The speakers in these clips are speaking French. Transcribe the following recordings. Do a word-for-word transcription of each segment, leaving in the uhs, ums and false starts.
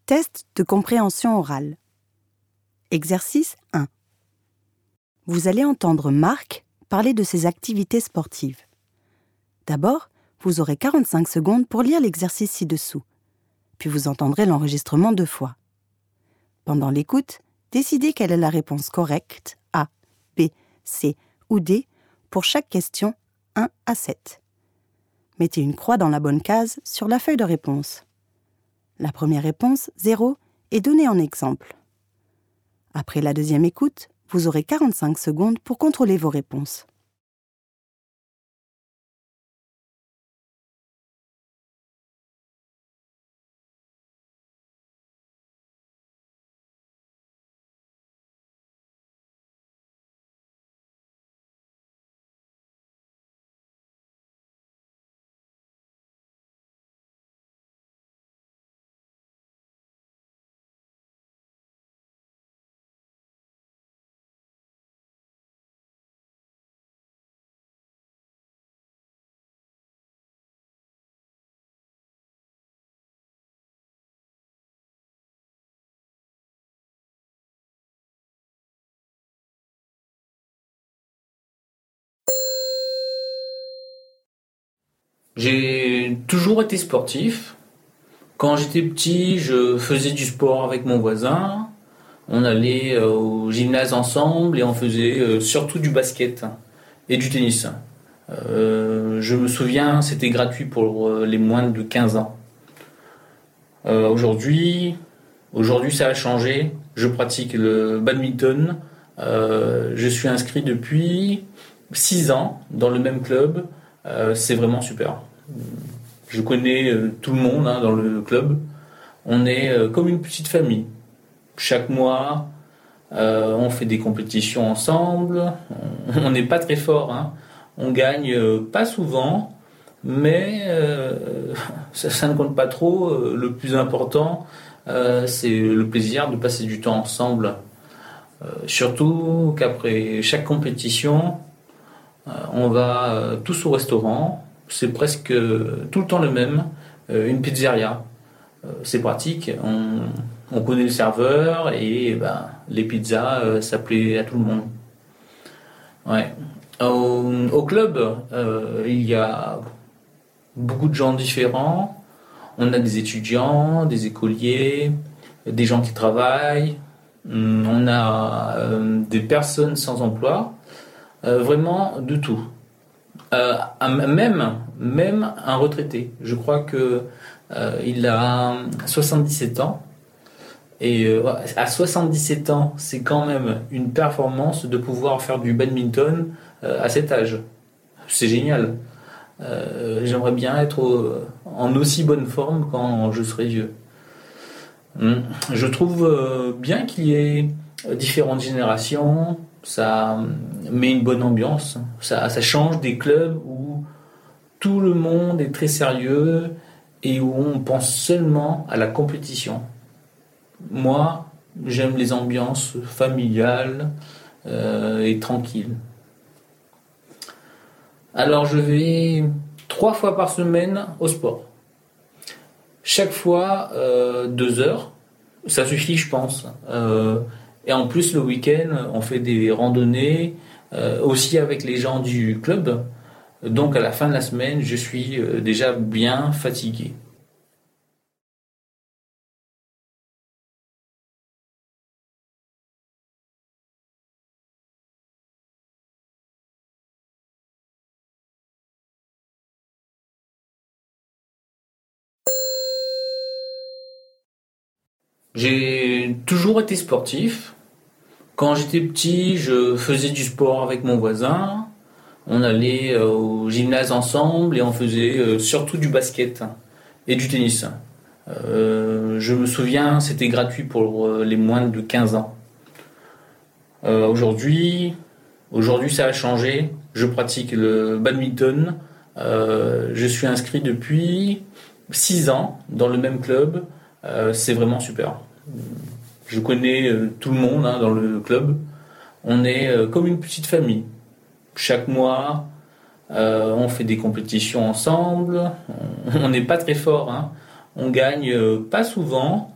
Test de compréhension orale. Exercice un. Vous allez entendre Marc parler de ses activités sportives. D'abord, vous aurez quarante-cinq secondes pour lire l'exercice ci-dessous. Puis vous entendrez l'enregistrement deux fois. Pendant l'écoute, décidez quelle est la réponse correcte, A, B, C ou D, pour chaque question un à sept. Mettez une croix dans la bonne case sur la feuille de réponse. La première réponse, zéro, est donnée en exemple. Après la deuxième écoute, vous aurez quarante-cinq secondes pour contrôler vos réponses. J'ai toujours été sportif. Quand j'étais petit, je faisais du sport avec mon voisin. On allait au gymnase ensemble et on faisait surtout du basket et du tennis. Euh, je me souviens, c'était gratuit pour les moins de quinze ans. Euh, aujourd'hui, aujourd'hui, ça a changé. Je pratique le badminton. Euh, je suis inscrit depuis six ans dans le même club. Euh, c'est vraiment super. Je connais euh, tout le monde hein, dans le club. On est euh, comme une petite famille. Chaque mois, euh, on fait des compétitions ensemble. On n'est pas très fort. Hein. On gagne euh, pas souvent, mais euh, ça, ça ne compte pas trop. Euh, le plus important, euh, c'est le plaisir de passer du temps ensemble. Euh, surtout qu'après chaque compétition, euh, on va euh, tous au restaurant. C'est presque tout le temps le même, euh, une pizzeria. Euh, c'est pratique, on, on connaît le serveur et ben, les pizzas, euh, ça plaît à tout le monde. Ouais. Au, au club, euh, il y a beaucoup de gens différents. On a des étudiants, des écoliers, des gens qui travaillent. On a euh, des personnes sans emploi. Euh, vraiment de tout. Euh, même, même un retraité. Je crois que euh, il a soixante-dix-sept ans. Et euh, à soixante-dix-sept ans, c'est quand même une performance de pouvoir faire du badminton euh, à cet âge. C'est génial. Euh, j'aimerais bien être au, en aussi bonne forme quand je serai vieux. Je trouve euh, bien qu'il y ait différentes générations. Ça met une bonne ambiance. Ça, ça change des clubs où tout le monde est très sérieux et où on pense seulement à la compétition. Moi, j'aime les ambiances familiales euh, et tranquilles. Alors, je vais trois fois par semaine au sport. Chaque fois, euh, deux heures. Ça suffit, je pense. Euh, Et en plus, le week-end, on fait des randonnées, euh, aussi avec les gens du club. Donc, à la fin de la semaine, je suis euh, déjà bien fatigué. J'ai toujours été sportif. Quand j'étais petit, je faisais du sport avec mon voisin. On allait au gymnase ensemble et on faisait surtout du basket et du tennis. Euh, je me souviens, c'était gratuit pour les moins de quinze ans. Euh, aujourd'hui, aujourd'hui, ça a changé. Je pratique le badminton. Euh, je suis inscrit depuis six ans dans le même club. Euh, c'est vraiment super. Je connais euh, tout le monde hein, dans le club. On est euh, comme une petite famille. Chaque mois, euh, on fait des compétitions ensemble. On n'est pas très fort. Hein. On gagne euh, pas souvent,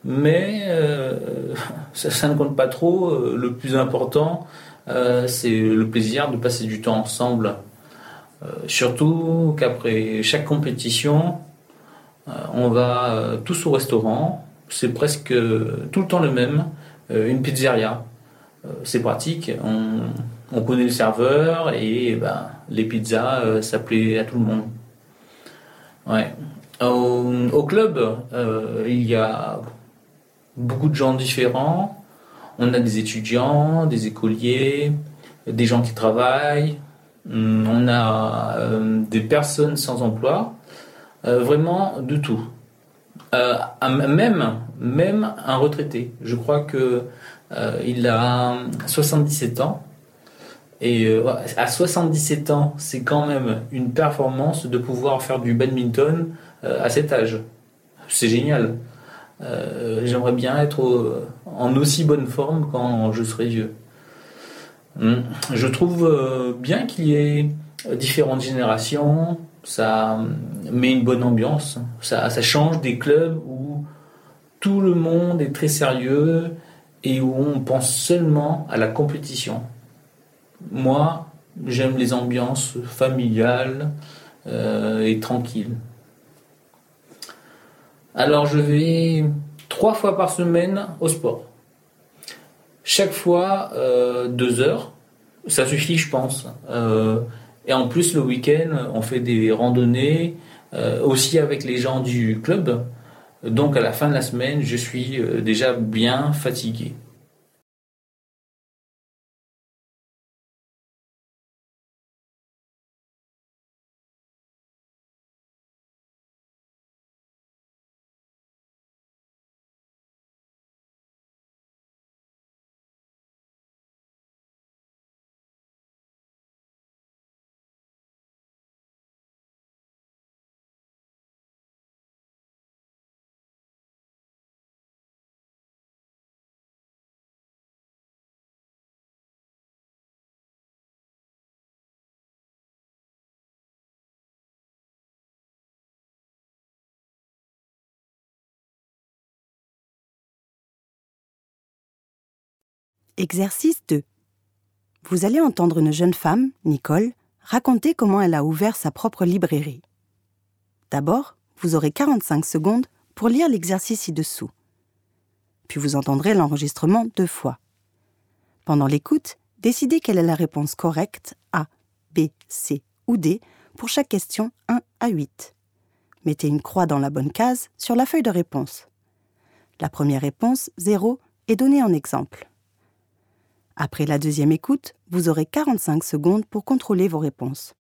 mais euh, ça, ça ne compte pas trop. Le plus important, euh, c'est le plaisir de passer du temps ensemble. Euh, surtout qu'après chaque compétition, euh, on va euh, tous au restaurant. C'est presque tout le temps le même, euh, une pizzeria. Euh, c'est pratique, on, on connaît le serveur et ben, les pizzas, euh, ça plaît à tout le monde. Ouais. Au, au club, euh, il y a beaucoup de gens différents. On a des étudiants, des écoliers, des gens qui travaillent. On a euh, des personnes sans emploi. Euh, vraiment de tout. Euh, même, même un retraité. Je crois que euh, il a soixante-dix-sept ans. Et euh, à soixante-dix-sept ans, c'est quand même une performance de pouvoir faire du badminton euh, à cet âge. C'est génial. Euh, j'aimerais bien être au, en aussi bonne forme quand je serai vieux. Je trouve euh, bien qu'il y ait différentes générations. Ça met une bonne ambiance. Ça, ça change des clubs où tout le monde est très sérieux et où on pense seulement à la compétition. Moi, j'aime les ambiances familiales euh, et tranquilles. Alors, je vais trois fois par semaine au sport. Chaque fois, euh, deux heures. Ça suffit, je pense. Euh, et en plus, le week-end, on fait des randonnées, euh, aussi avec les gens du club. Donc, à la fin de la semaine, je suis euh, déjà bien fatigué. Exercice deux. Vous allez entendre une jeune femme, Nicole, raconter comment elle a ouvert sa propre librairie. D'abord, vous aurez quarante-cinq secondes pour lire l'exercice ci-dessous. Puis vous entendrez l'enregistrement deux fois. Pendant l'écoute, décidez quelle est la réponse correcte A, B, C ou D pour chaque question un à huit. Mettez une croix dans la bonne case sur la feuille de réponse. La première réponse, zéro, est donnée en exemple. Après la deuxième écoute, vous aurez quarante-cinq secondes pour contrôler vos réponses.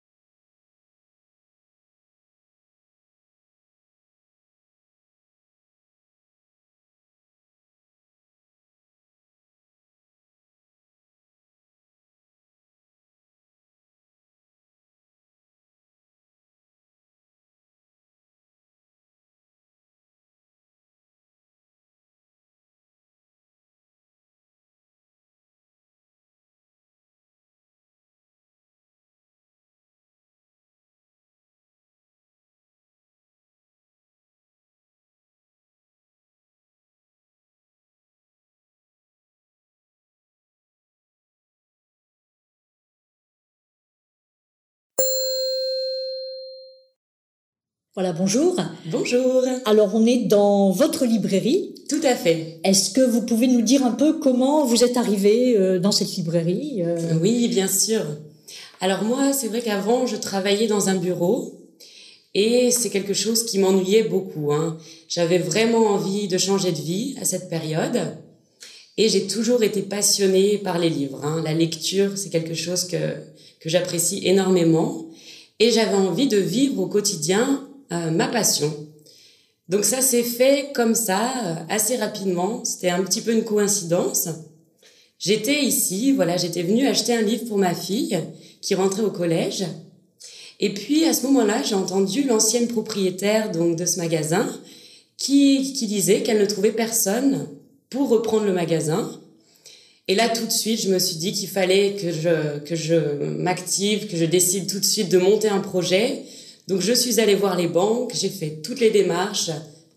Voilà, bonjour. Bonjour. Alors, on est dans votre librairie. Tout à fait. Est-ce que vous pouvez nous dire un peu comment vous êtes arrivé euh, dans cette librairie euh... Oui, bien sûr. Alors moi, c'est vrai qu'avant, je travaillais dans un bureau et c'est quelque chose qui m'ennuyait beaucoup. Hein. J'avais vraiment envie de changer de vie à cette période et j'ai toujours été passionnée par les livres. Hein. La lecture, c'est quelque chose que, que j'apprécie énormément et j'avais envie de vivre au quotidien Euh, ma passion. Donc ça s'est fait comme ça, euh, assez rapidement. C'était un petit peu une coïncidence. J'étais ici, voilà, j'étais venue acheter un livre pour ma fille qui rentrait au collège. Et puis à ce moment-là, j'ai entendu l'ancienne propriétaire donc de ce magasin qui, qui disait qu'elle ne trouvait personne pour reprendre le magasin. Et là, tout de suite, je me suis dit qu'il fallait que je, que je m'active, que je décide tout de suite de monter un projet. Donc, je suis allée voir les banques, j'ai fait toutes les démarches,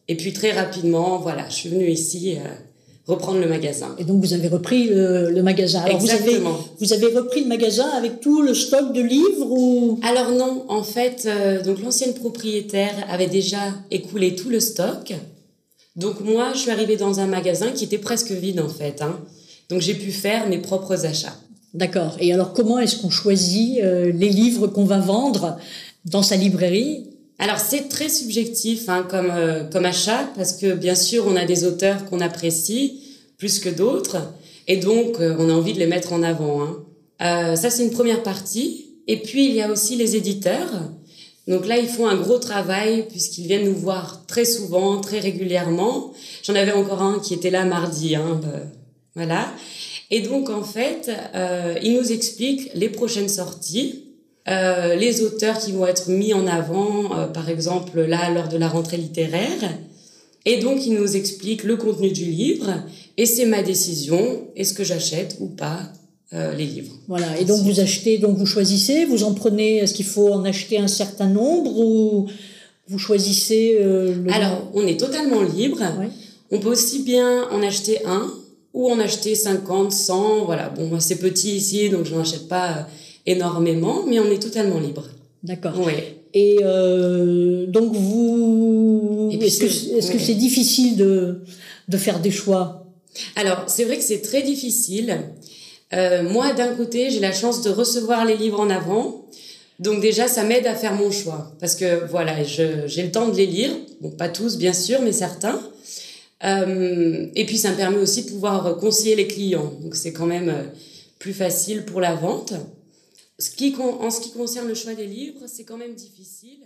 Et puis très rapidement, voilà, je suis venue ici euh, reprendre le magasin. Et donc vous avez repris le, le magasin. Alors Exactement. Vous avez, vous avez repris le magasin avec tout le stock de livres ou... Alors non, en fait, euh, donc l'ancienne propriétaire avait déjà écoulé tout le stock. Donc moi, je suis arrivée dans un magasin qui était presque vide en fait. Hein. Donc j'ai pu faire mes propres achats. D'accord. Et alors comment est-ce qu'on choisit euh, les livres qu'on va vendre dans sa librairie ? Alors c'est très subjectif hein, comme euh, comme achat parce que bien sûr on a des auteurs qu'on apprécie plus que d'autres et donc euh, on a envie de les mettre en avant. Hein. Euh, ça c'est une première partie et puis il y a aussi les éditeurs. Donc là ils font un gros travail puisqu'ils viennent nous voir très souvent, très régulièrement. J'en avais encore un qui était là mardi, hein, euh, voilà. Et donc en fait euh, ils nous expliquent les prochaines sorties. Euh, les auteurs qui vont être mis en avant, euh, par exemple, là, lors de la rentrée littéraire. Et donc, ils nous expliquent le contenu du livre. Et c'est ma décision, est-ce que j'achète ou pas euh, les livres. Voilà, et donc vous achetez, donc vous choisissez, vous en prenez, est-ce qu'il faut en acheter un certain nombre ou vous choisissez euh, le... Alors, on est totalement libre. Ouais. On peut aussi bien en acheter un ou en acheter cinquante, cent. Voilà, bon, moi, c'est petit ici, donc je n'en achète pas énormément, mais on est totalement libre. D'accord. Oui. Et euh, donc vous, Et puis est-ce que c'est- est-ce que oui. c'est difficile de de faire des choix? Alors, c'est vrai que c'est très difficile. Euh, moi, d'un côté, j'ai la chance de recevoir les livres en avant. Donc déjà, ça m'aide à faire mon choix. Parce que voilà, je, j'ai le temps de les lire. Bon, pas tous, bien sûr, mais certains. Euh, et puis, ça me permet aussi de pouvoir conseiller les clients. Donc, c'est quand même euh, plus facile pour la vente. Ce qui, con- en ce qui concerne le choix des livres, c'est quand même difficile.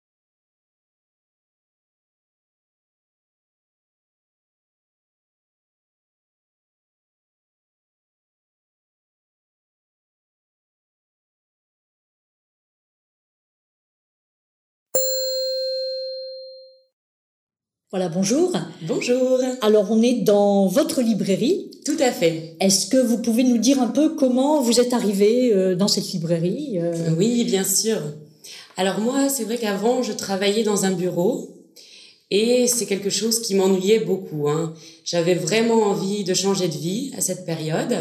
Voilà, bonjour. Bonjour. Alors on est dans votre librairie. Tout à fait. Est-ce que vous pouvez nous dire un peu comment vous êtes arrivé euh, dans cette librairie euh... Oui, bien sûr. Alors moi, c'est vrai qu'avant, je travaillais dans un bureau et c'est quelque chose qui m'ennuyait beaucoup. Hein. J'avais vraiment envie de changer de vie à cette période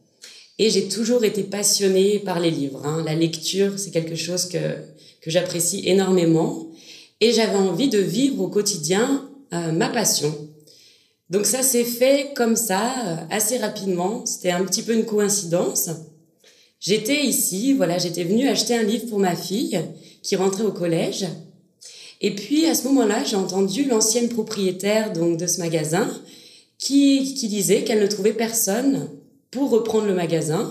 et j'ai toujours été passionnée par les livres. Hein. La lecture, c'est quelque chose que, que j'apprécie énormément et j'avais envie de vivre au quotidien euh, ma passion. Donc ça s'est fait comme ça, euh, assez rapidement. C'était un petit peu une coïncidence. J'étais ici, voilà, j'étais venue acheter un livre pour ma fille qui rentrait au collège. Et puis, à ce moment-là, j'ai entendu l'ancienne propriétaire donc, de ce magasin qui, qui disait qu'elle ne trouvait personne pour reprendre le magasin.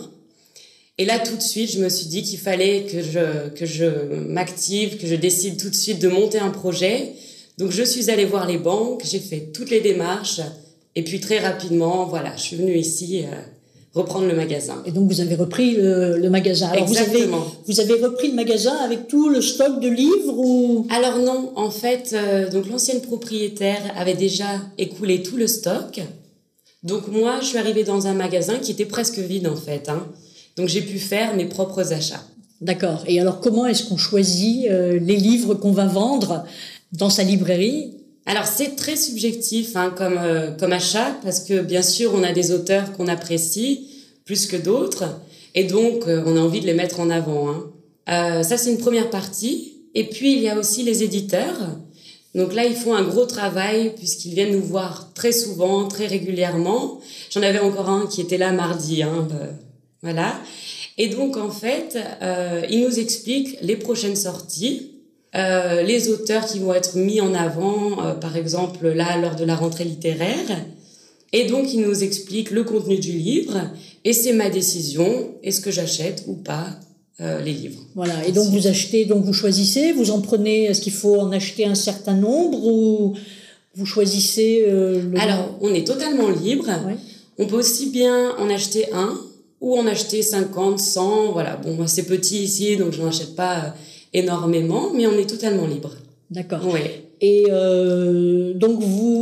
Et là, tout de suite, je me suis dit qu'il fallait que je, que je m'active, que je décide tout de suite de monter un projet. Donc, je suis allée voir les banques, j'ai fait toutes les démarches. Et puis, très rapidement, voilà, je suis venue ici euh, reprendre le magasin. Et donc vous avez repris le, le magasin. Alors vous avez, Exactement. vous avez repris le magasin avec tout le stock de livres ou... Alors non, en fait, euh, donc l'ancienne propriétaire avait déjà écoulé tout le stock. Donc moi, je suis arrivée dans un magasin qui était presque vide en fait. Hein. Donc j'ai pu faire mes propres achats. D'accord. Et alors comment est-ce qu'on choisit euh, les livres qu'on va vendre dans sa librairie? Alors c'est très subjectif hein, comme euh, comme achat parce que bien sûr on a des auteurs qu'on apprécie plus que d'autres et donc euh, on a envie de les mettre en avant. Hein. Euh, ça c'est une première partie et puis il y a aussi les éditeurs. Donc là ils font un gros travail puisqu'ils viennent nous voir très souvent, très régulièrement. J'en avais encore un qui était là mardi, hein, euh, voilà. Et donc en fait euh, ils nous expliquent les prochaines sorties. Euh, les auteurs qui vont être mis en avant, euh, par exemple, là, lors de la rentrée littéraire. Et donc, ils nous expliquent le contenu du livre. Et c'est ma décision, est-ce que j'achète ou pas euh, les livres. Voilà, et donc vous achetez, donc vous choisissez, vous en prenez, est-ce qu'il faut en acheter un certain nombre ou vous choisissez euh, le... Alors, on est totalement libre. Ouais. On peut aussi bien en acheter un ou en acheter cinquante, cent. Voilà, bon, moi, c'est petit ici, donc je n'en achète pas... Euh, énormément, mais on est totalement libre. D'accord. Oui. Et euh, donc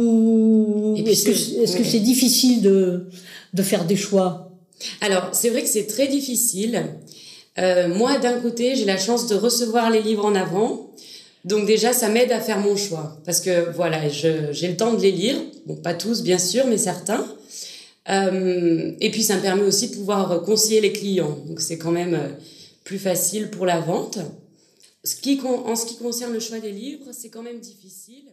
vous, Et puis est-ce que c'est- est-ce que oui. c'est difficile de de faire des choix? Alors, c'est vrai que c'est très difficile. Euh, moi, d'un côté, j'ai la chance de recevoir les livres en avant. Donc déjà, ça m'aide à faire mon choix. Parce que voilà, je, j'ai le temps de les lire. Bon, pas tous, bien sûr, mais certains. Euh, et puis, ça me permet aussi de pouvoir conseiller les clients. Donc, c'est quand même plus facile pour la vente. Ce qui, en ce qui concerne le choix des livres, c'est quand même difficile.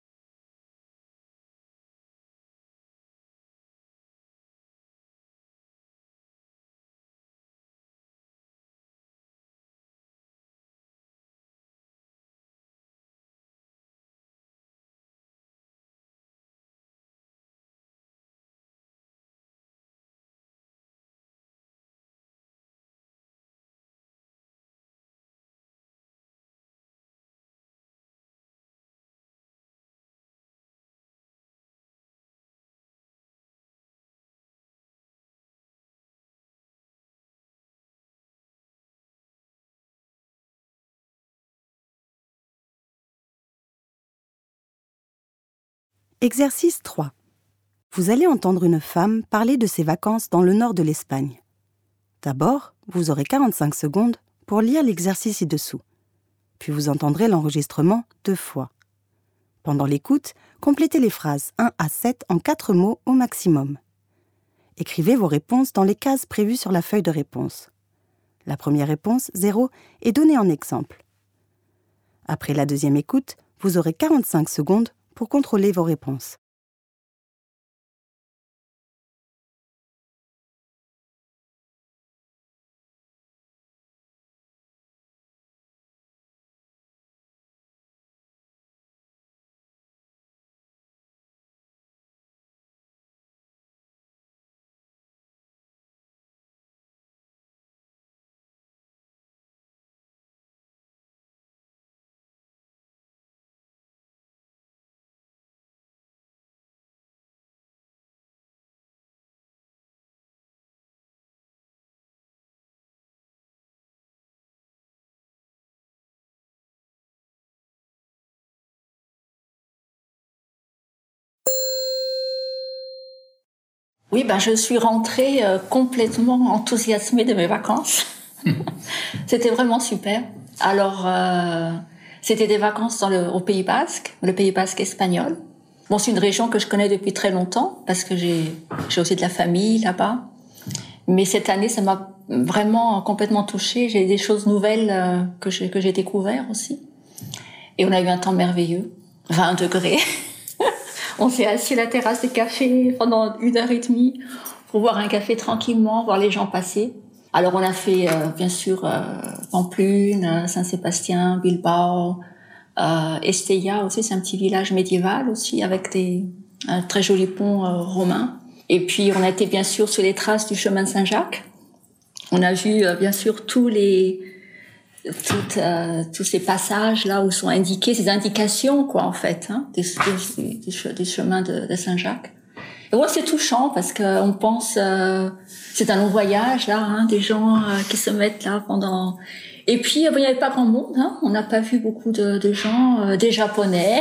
Exercice trois. Vous allez entendre une femme parler de ses vacances dans le nord de l'Espagne. D'abord, vous aurez quarante-cinq secondes pour lire l'exercice ci-dessous. Puis vous entendrez l'enregistrement deux fois. Pendant l'écoute, complétez les phrases un à sept en quatre mots au maximum. Écrivez vos réponses dans les cases prévues sur la feuille de réponse. La première réponse, zéro, est donnée en exemple. Après la deuxième écoute, vous aurez quarante-cinq secondes pour contrôler vos réponses. Oui, ben, je suis rentrée euh, complètement enthousiasmée de mes vacances. C'était vraiment super. Alors, euh, c'était des vacances dans le, au Pays Basque, le Pays Basque espagnol. Bon, c'est une région que je connais depuis très longtemps parce que j'ai, j'ai aussi de la famille là-bas. Mais cette année, ça m'a vraiment complètement touchée. J'ai des choses nouvelles euh, que j'ai, que j'ai découvert aussi. Et on a eu un temps merveilleux, vingt degrés. On s'est assis à la terrasse des cafés pendant une heure et demie pour boire un café tranquillement, voir les gens passer. Alors on a fait euh, bien sûr euh, Pamplune, Saint-Sébastien, Bilbao, euh, Estella aussi, c'est un petit village médiéval aussi avec des un très joli pont euh, romain. Et puis on a été bien sûr sur les traces du chemin de Saint-Jacques. On a vu euh, bien sûr tous les Toutes, euh, tous ces passages là où sont indiqués, ces indications quoi en fait, hein, des, des, des, des chemins de, de Saint-Jacques. Et ouais, c'est touchant parce que on pense, euh, c'est un long voyage là, hein, des gens euh, qui se mettent là pendant. Et puis il n'y avait pas grand monde, hein, on n'a pas vu beaucoup de, de gens, euh, des Japonais,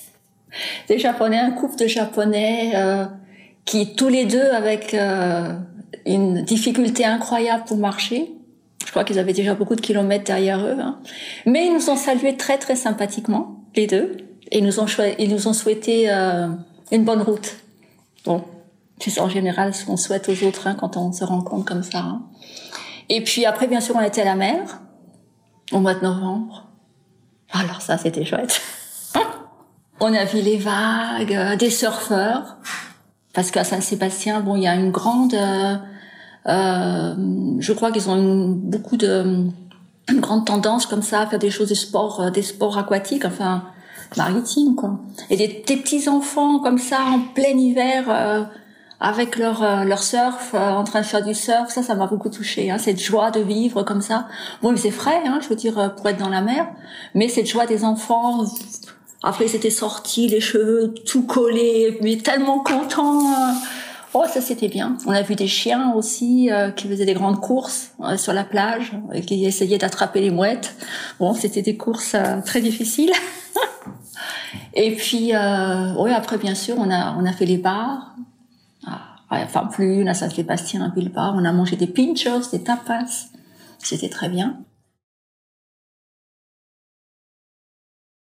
des Japonais, un couple de Japonais euh, qui tous les deux avec euh, une difficulté incroyable pour marcher. Je crois qu'ils avaient déjà beaucoup de kilomètres derrière eux, hein. Mais ils nous ont salués très très sympathiquement, les deux, et ils nous ont, chou- ils nous ont souhaité euh, une bonne route. Bon, c'est en général ce qu'on souhaite aux autres hein, quand on se rencontre comme ça. Hein. Et puis après, bien sûr, on était à la mer au mois de novembre. Alors ça, c'était chouette. On a vu les vagues, euh, des surfeurs, parce qu'à Saint-Sébastien, bon, il y a une grande... Euh, Euh, je crois qu'ils ont une, beaucoup de une grande tendance comme ça à faire des choses des sports des sports aquatiques enfin maritimes quoi et des, des petits enfants comme ça en plein hiver euh, avec leur euh, leur surf euh, en train de faire du surf ça ça m'a beaucoup touchée hein, cette joie de vivre comme ça bon mais c'est frais hein je veux dire pour être dans la mer mais cette joie des enfants après ils étaient sortis les cheveux tout collés mais tellement contents euh, Oh, ça c'était bien. On a vu des chiens aussi euh, qui faisaient des grandes courses euh, sur la plage, et qui essayaient d'attraper les mouettes. Bon, c'était des courses euh, très difficiles. Et puis, euh, oui, après bien sûr, on a on a fait les bars. Ah, enfin plus, à Saint-Sébastien, à Bilbao, on a mangé des pinchos, des tapas. C'était très bien.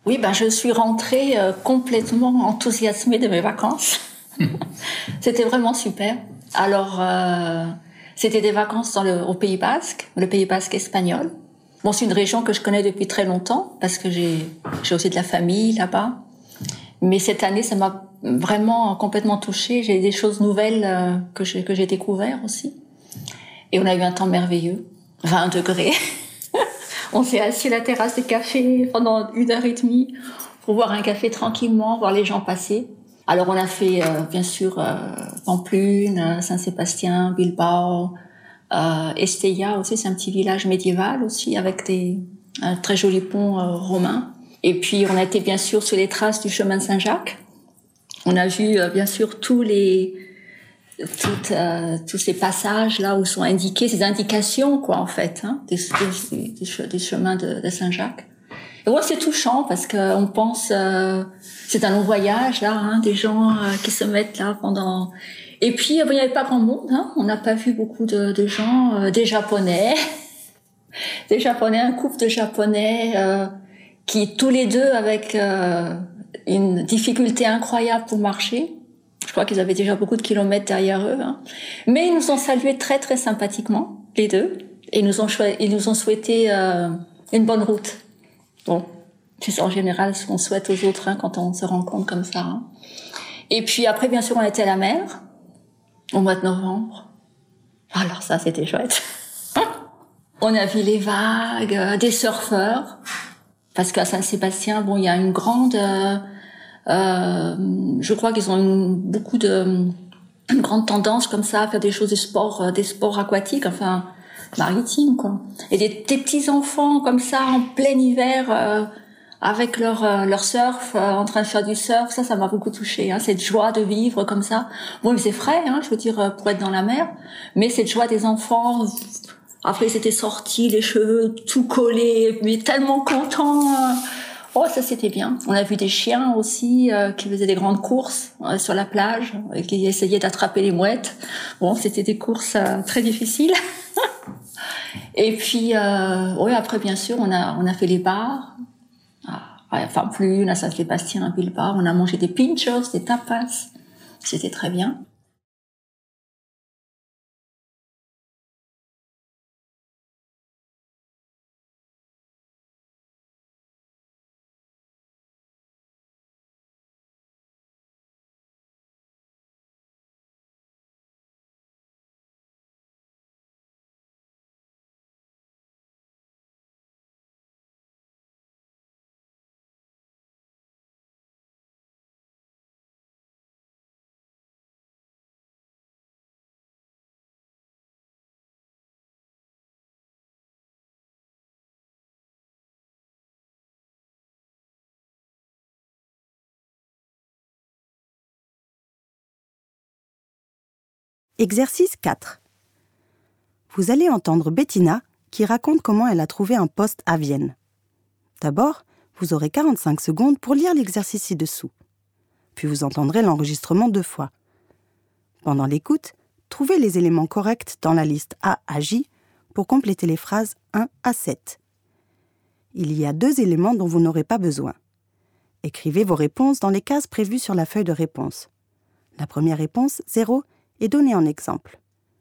Oui, ben, je suis rentrée euh, complètement enthousiasmée de mes vacances. C'était vraiment super. Alors, euh, c'était des vacances dans le, au Pays Basque, le Pays Basque espagnol. Bon, c'est une région que je connais depuis très longtemps parce que j'ai, j'ai aussi de la famille là-bas. Mais cette année, ça m'a vraiment complètement touchée. J'ai des choses nouvelles euh, que j'ai, que j'ai découvert aussi. Et on a eu un temps merveilleux, vingt degrés. On s'est assis à la terrasse des cafés pendant une heure et demie pour boire un café tranquillement, voir les gens passer. Alors on a fait euh, bien sûr euh, Pamplune, Saint-Sébastien, Bilbao, euh, Estella aussi, c'est un petit village médiéval aussi avec des, un très joli pont euh, romain. Et puis on a été bien sûr sur les traces du chemin de Saint-Jacques. On a vu euh, bien sûr tous les Toutes, euh, tous ces passages là où sont indiqués, ces indications quoi en fait, hein, des, des, des, des chemins de, de Saint-Jacques. Et ouais, c'est touchant parce que on pense, euh, c'est un long voyage là, hein, des gens euh, qui se mettent là pendant. Et puis euh, il n'y avait pas grand monde, hein, on n'a pas vu beaucoup de, de gens, euh, des Japonais, des Japonais, un couple de Japonais euh, qui tous les deux avec euh, une difficulté incroyable pour marcher. Je crois qu'ils avaient déjà beaucoup de kilomètres derrière eux. Hein. Mais ils nous ont salués très, très sympathiquement, les deux. Et ils nous ont, choi- ils nous ont souhaité euh, une bonne route. Bon, c'est en général ce qu'on souhaite aux autres hein, quand on se rencontre comme ça. Hein. Et puis après, bien sûr, on était à la mer, au mois de novembre. Alors ça, c'était chouette. On a vu les vagues, euh, des surfeurs. Parce qu'à Saint-Sébastien, bon, il y a une grande... Euh, Euh, je crois qu'ils ont une, beaucoup de une grande tendance comme ça à faire des choses des sports euh, des sports aquatiques enfin maritimes quoi et des, des petits enfants comme ça en plein hiver euh, avec leur euh, leur surf euh, en train de faire du surf ça ça m'a beaucoup touchée hein, cette joie de vivre comme ça bon il faisait frais hein, je veux dire pour être dans la mer mais cette joie des enfants après ils étaient sortis les cheveux tout collés mais tellement contents euh, Oh, ça c'était bien. On a vu des chiens aussi euh, qui faisaient des grandes courses euh, sur la plage, et qui essayaient d'attraper les mouettes. Bon, c'était des courses euh, très difficiles. Et puis, euh, oui, après bien sûr, on a on a fait les bars. Ah, enfin plus, à Saint-Sébastien, à Bilbao, on a mangé des pinchos, des tapas. C'était très bien. Exercice quatre. Vous allez entendre Bettina qui raconte comment elle a trouvé un poste à Vienne. D'abord, vous aurez quarante-cinq secondes pour lire l'exercice ci-dessous. Puis vous entendrez l'enregistrement deux fois. Pendant l'écoute, trouvez les éléments corrects dans la liste A à J pour compléter les phrases un à sept. Il y a deux éléments dont vous n'aurez pas besoin. Écrivez vos réponses dans les cases prévues sur la feuille de réponse. La première réponse, zéro, est donnée en exemple.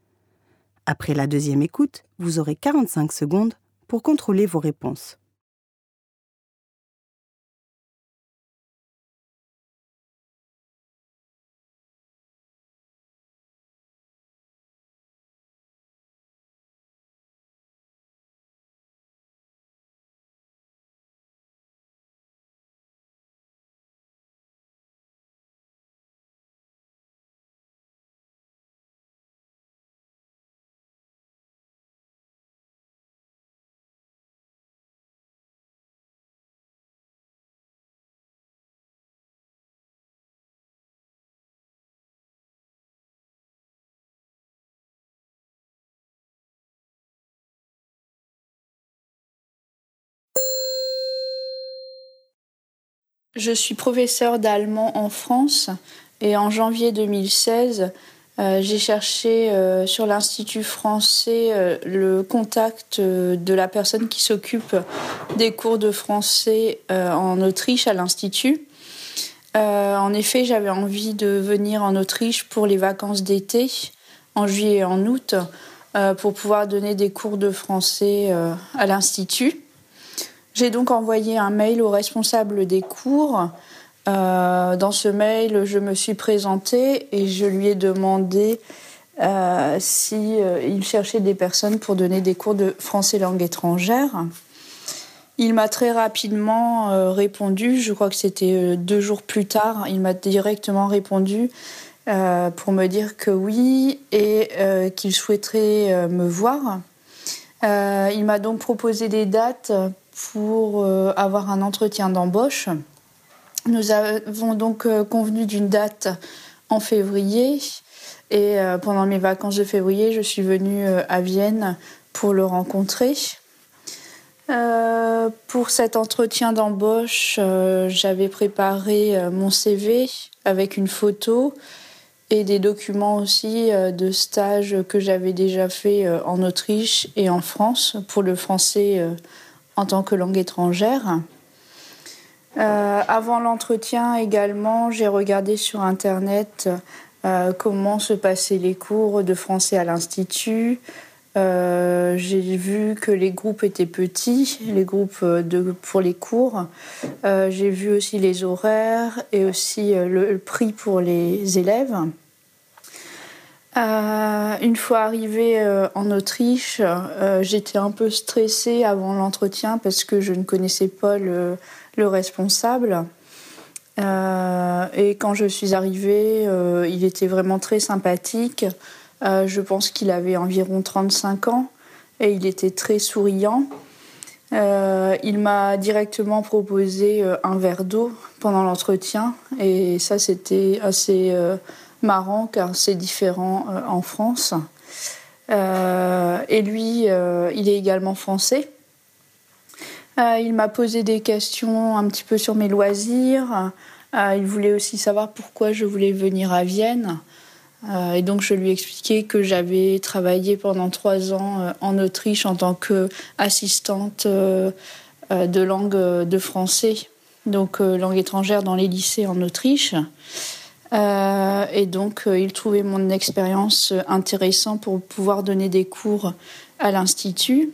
Après la deuxième écoute, vous aurez quarante-cinq secondes pour contrôler vos réponses. Je suis professeure d'allemand en France et en janvier deux mille seize, Euh, j'ai cherché euh, sur l'Institut français euh, le contact euh, de la personne qui s'occupe des cours de français euh, en Autriche à l'Institut. Euh, en effet, j'avais envie de venir en Autriche pour les vacances d'été, en juillet et en août, euh, pour pouvoir donner des cours de français euh, à l'Institut. J'ai donc envoyé un mail au responsable des cours. Euh, dans ce mail, je me suis présentée et je lui ai demandé euh, si euh, il cherchait des personnes pour donner des cours de français langue étrangère. Il m'a très rapidement euh, répondu, je crois que c'était euh, deux jours plus tard, il m'a directement répondu euh, pour me dire que oui et euh, qu'il souhaiterait euh, me voir. Euh, il m'a donc proposé des dates pour euh, avoir un entretien d'embauche. Nous avons donc euh, convenu d'une date en février et euh, pendant mes vacances de février, je suis venue euh, à Vienne pour le rencontrer. Euh, pour cet entretien d'embauche, euh, j'avais préparé euh, mon C V avec une photo et des documents aussi euh, de stage que j'avais déjà fait euh, en Autriche et en France pour le français euh, en tant que langue étrangère. Euh, avant l'entretien également, j'ai regardé sur Internet euh, comment se passaient les cours de français à l'Institut. Euh, j'ai vu que les groupes étaient petits, les groupes de, pour les cours. Euh, j'ai vu aussi les horaires et aussi le, le prix pour les élèves. Euh, une fois arrivée euh, en Autriche, euh, j'étais un peu stressée avant l'entretien parce que je ne connaissais pas le, le responsable. Euh, et quand je suis arrivée, euh, il était vraiment très sympathique. Euh, je pense qu'il avait environ trente-cinq ans et il était très souriant. Euh, il m'a directement proposé euh, un verre d'eau pendant l'entretien et ça c'était assez euh, marrant car c'est différent euh, en France. Euh, et lui, euh, il est également français. Euh, il m'a posé des questions un petit peu sur mes loisirs. Euh, il voulait aussi savoir pourquoi je voulais venir à Vienne. Euh, et donc je lui ai expliqué que j'avais travaillé pendant trois ans euh, en Autriche en tant qu'assistante euh, euh, de langue euh, de français, donc euh, langue étrangère dans les lycées en Autriche. Euh, et donc euh, il trouvait mon expérience intéressante pour pouvoir donner des cours à l'Institut.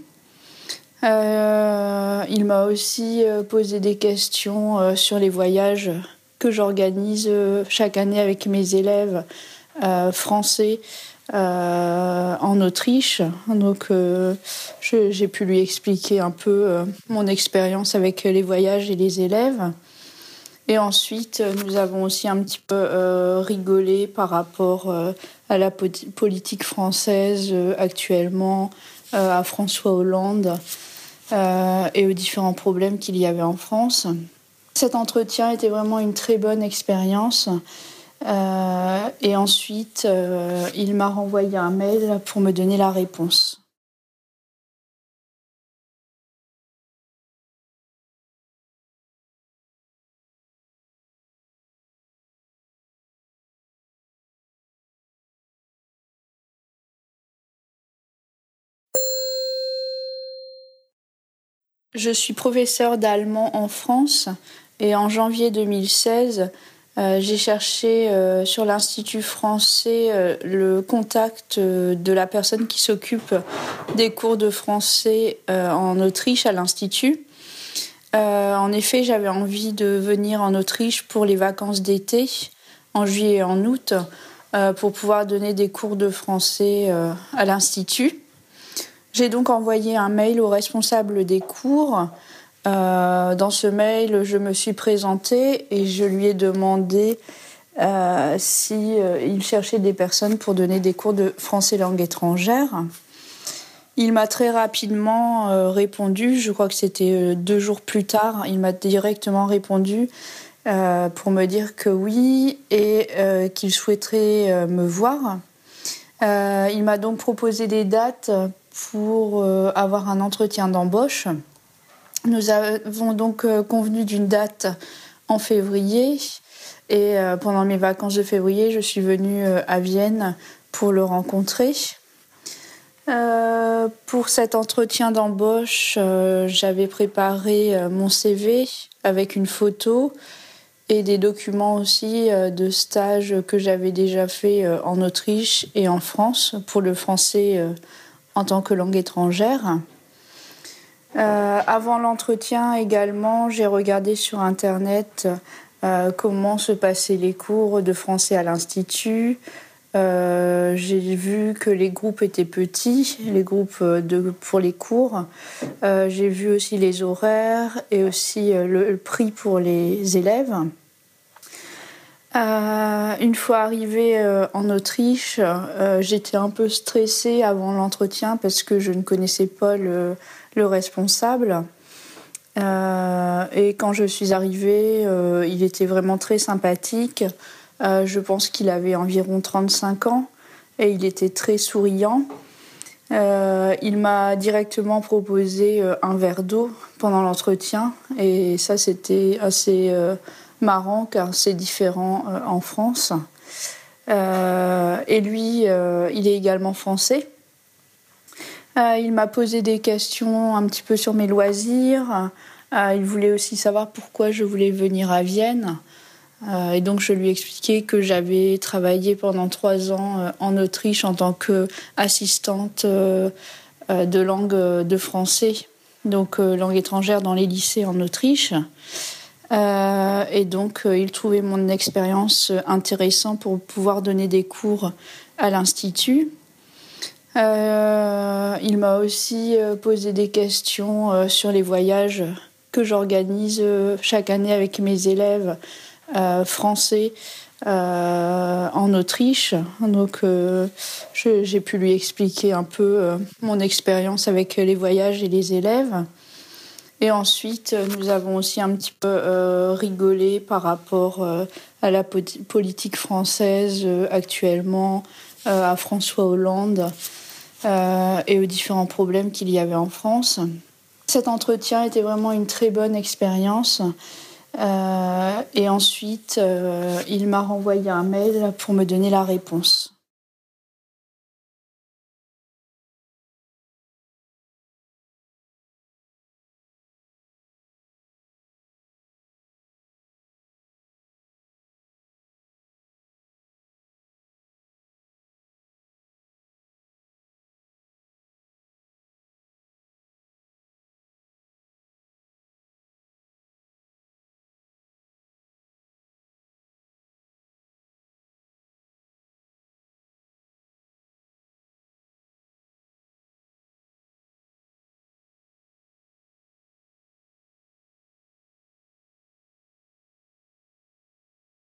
Euh, il m'a aussi euh, posé des questions euh, sur les voyages que j'organise euh, chaque année avec mes élèves Euh, français euh, en Autriche. Donc euh, je, j'ai pu lui expliquer un peu euh, mon expérience avec les voyages et les élèves. Et ensuite, nous avons aussi un petit peu euh, rigolé par rapport euh, à la po- politique française euh, actuellement, euh, à François Hollande euh, et aux différents problèmes qu'il y avait en France. Cet entretien était vraiment une très bonne expérience. Euh, et ensuite, euh, il m'a renvoyé un mail pour me donner la réponse. Je suis professeure d'allemand en France et en janvier deux mille seize, Euh, j'ai cherché euh, sur l'Institut français euh, le contact euh, de la personne qui s'occupe des cours de français euh, en Autriche à l'Institut. Euh, en effet, j'avais envie de venir en Autriche pour les vacances d'été, en juillet et en août, euh, pour pouvoir donner des cours de français euh, à l'Institut. J'ai donc envoyé un mail au responsable des cours. Euh, dans ce mail, je me suis présentée et je lui ai demandé euh, si euh, il cherchait des personnes pour donner des cours de français langue étrangère. Il m'a très rapidement euh, répondu, je crois que c'était euh, deux jours plus tard, il m'a directement répondu euh, pour me dire que oui et euh, qu'il souhaiterait euh, me voir. Euh, il m'a donc proposé des dates pour euh, avoir un entretien d'embauche. Nous avons donc convenu d'une date en février Et euh, pendant mes vacances de février, je suis venue euh, à Vienne pour le rencontrer. Euh, pour cet entretien d'embauche, euh, j'avais préparé euh, mon C V avec une photo et des documents aussi euh, de stage que j'avais déjà fait euh, en Autriche et en France pour le français euh, en tant que langue étrangère. Euh, avant l'entretien également, j'ai regardé sur Internet euh, comment se passaient les cours de français à l'Institut. Euh, j'ai vu que les groupes étaient petits, les groupes de, pour les cours. Euh, j'ai vu aussi les horaires et aussi euh, le, le prix pour les élèves. Euh, une fois arrivée euh, en Autriche, euh, j'étais un peu stressée avant l'entretien parce que je ne connaissais pas le, le responsable. Euh, et quand je suis arrivée, euh, il était vraiment très sympathique. Euh, je pense qu'il avait environ trente-cinq ans et il était très souriant. Euh, il m'a directement proposé euh, un verre d'eau pendant l'entretien et ça c'était assez euh, marrant car c'est différent euh, en France. Euh, et lui, euh, il est également français. Euh, il m'a posé des questions un petit peu sur mes loisirs. Euh, il voulait aussi savoir pourquoi je voulais venir à Vienne. Euh, et donc je lui ai expliqué que j'avais travaillé pendant trois ans euh, en Autriche en tant qu'assistante euh, euh, de langue euh, de français, donc euh, langue étrangère dans les lycées en Autriche. Euh, et donc euh, il trouvait mon expérience intéressante pour pouvoir donner des cours à l'Institut. Euh, il m'a aussi euh, posé des questions euh, sur les voyages que j'organise euh, chaque année avec mes élèves Euh, français euh, en Autriche. Donc, euh, je, j'ai pu lui expliquer un peu euh, mon expérience avec les voyages et les élèves. Et ensuite, nous avons aussi un petit peu euh, rigolé par rapport euh, à la po- politique française euh, actuellement, euh, à François Hollande euh, et aux différents problèmes qu'il y avait en France. Cet entretien était vraiment une très bonne expérience. Euh, et ensuite, euh, il m'a renvoyé un mail pour me donner la réponse.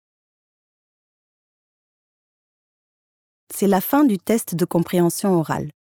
C'est la fin du test de compréhension orale.